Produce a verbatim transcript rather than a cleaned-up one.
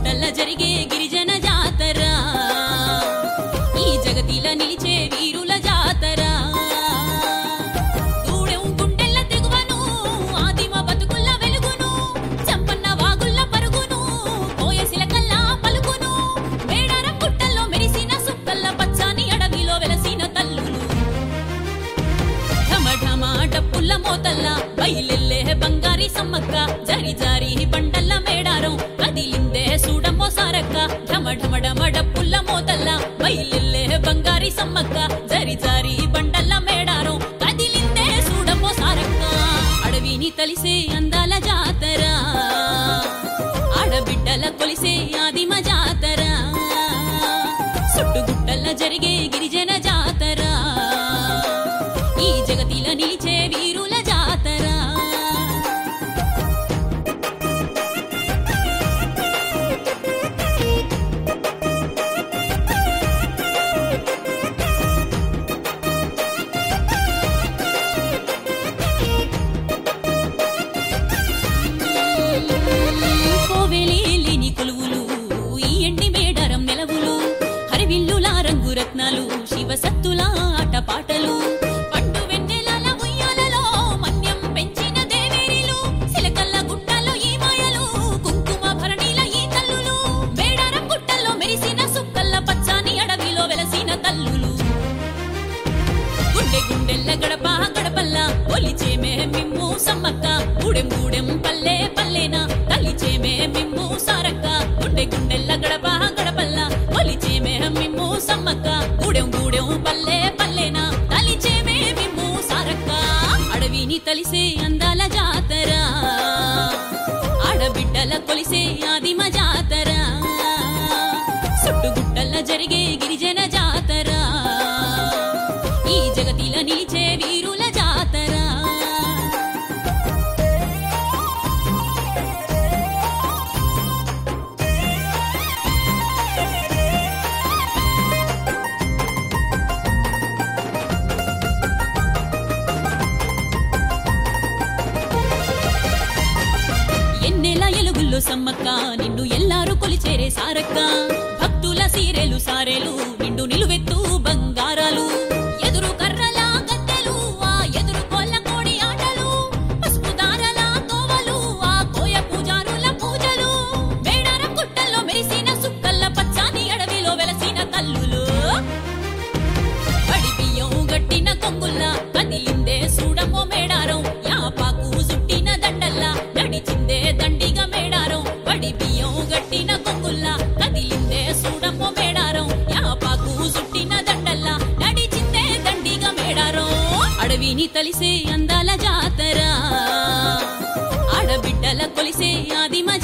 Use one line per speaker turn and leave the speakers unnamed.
గుట్టల్ల జరిగే గిరిజన జాతర ఈ జగతిల నిలిచే వీరుల జాతర దూడెం గుండెల్ల తెగువను ఆదిమ బతుకుల్ల వెలుగును చంపన్న వాగుల్ల పరుగును కోయసిలకల్ల పలుకును మేడారం గుట్టల్లో మెరిసిన సుక్కల్ల పచ్చాని అడవిలో వెలసిన తల్లులు ఢమఢమ డప్పుల్ల మోతల్ల బయలెల్లే బంగారి సమ్మక్క జరి జారి బండల్ల మేడారం కదిలిందే సూడమ్మో సారక్క ఢమఢమడమ డప్పుల్ల మోతల్ల బయలెల్లే బంగారి సమ్మక్క జరి జారి బండల్ల మేడారం కదిలిందే సూడమ్మో సారక్క అడవిని తలిసే అందాల జాతర ఆడబిడ్డల కొలిసే ఆదిమ జాతర సుట్టుగుట్టల్ల జరిగే గిరిజన జాతర ఈ జగతిల నిలిచే వీరుల జాతర కోవెలేని కొలువులు ఈ ఎండి మేడారం నెలవులు హరివిల్లుల రంగు రత్నాలు శివ సత్తుల ఆట పాటలు పట్టు వెన్నెలల ఉయ్యాలలో మన్యం పెంచిన దేవేరిలు సిలకల్ల గుట్టల్లో ఈ మాయలు కుంకుమ భరణిల ఈ తల్లులు మేడారం గుట్టల్లో మెరిసిన సుక్కల్ల పచ్చాని అడవిలో వెలసిన తల్లులు గుండె గుండెల్ల గడప గడపల్ల ఒలిచేమే మిమ్ము సమ్మక్క గూడెం గూడెం పల్లె పల్లెనా తలిచేమే మిమ్ము సారక్క గుండె గుండెల్ల గడప గడపల్ల ఒలిచేమే మిమ్ము సమ్మక్క గూడెం గూడెం పల్లె పల్లెనా తలిచేమే మిమ్ము సారక్క అడవిని తలిసే అందాల జాతర ఆడబిడ్డల కొలిసే ఆదిమ జాతర సుట్టుగుట్టల్ల జరిగే గిరిజన జాతర ఈ జగతిల నిలిచే వీరుల జాతర ఎన్నెల ఎలుగుల్లో సమ్మక్క నిన్ను ఎల్లారు కొలిచేరే సారక్క భక్తుల సీరెలు సారెలు నిండు నిలువెత్తు బంగారాలు ఎదురు కర్రల గద్దెలు ఆ ఎదురు కోళ్ళ కోడి ఆటలు పసుపు దారల కోవలు ఆ కోయ పూజారుల పూజలు మేడారం గుట్టల్లో మెరిసిన సుక్కల్ల పచ్చాని అడవిలో వెలసిన తల్లులు పడి బియ్యం గట్టిన కొంగుల్ల కదిలిందే సూడమ్మో మేడారం యాపాకు సుట్టిన దండల్ల నడిచిందే దండిగా మేడారం పడి బియ్యం గట్టిన కొంగుల్ల కదిలిందే సూడమ్మో మేడారం యాపాకు సుట్టిన దండల్ల నడిచిందే దండిగా మేడారం అడవిని తలిసే అందాల జాతర ఆడబిడ్డల కొలిసే ఆదిమ